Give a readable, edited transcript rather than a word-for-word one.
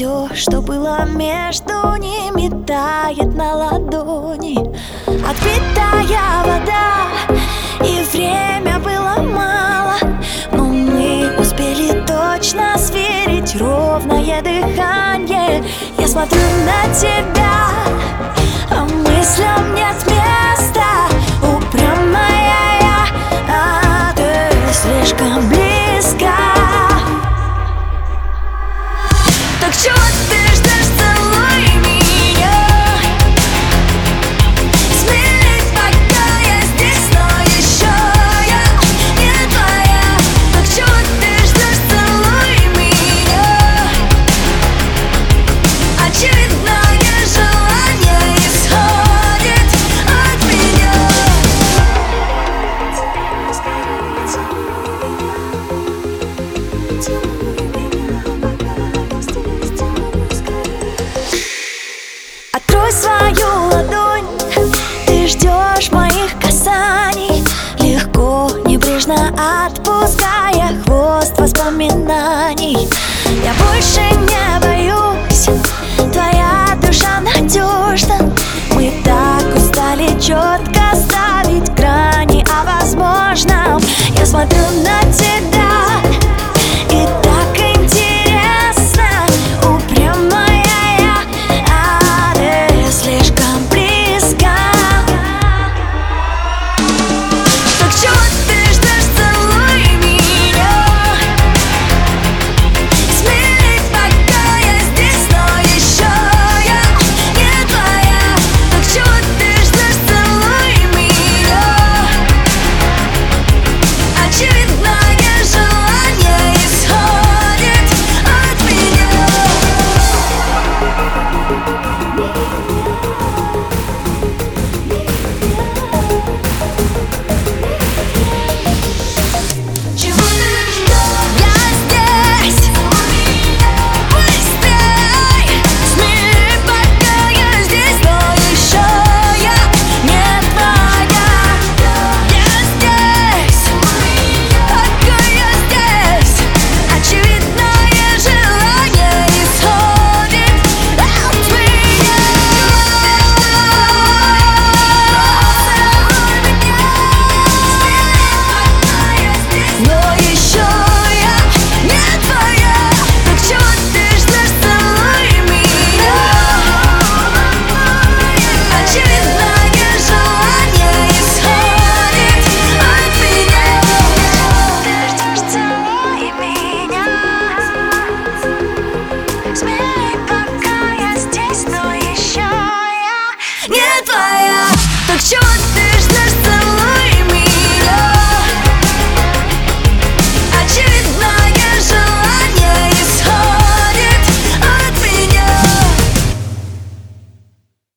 все, что было между ними, тает на ладони. Отпитая вода, и время было мало, но мы успели точно сверить ровное дыхание. Я смотрю на тебя, а мыслям нет места. Упрямая я, а ты слишком близко. Так чего ты ждешь, целуй меня. Смелей, пока я здесь, но еще я не твоя. Так чего ты ждешь, целуй меня. Очередное желание исходит от меня. Открой свою ладонь, ты ждешь моих касаний, легко, небрежно отпуская хвост воспоминаний. Я больше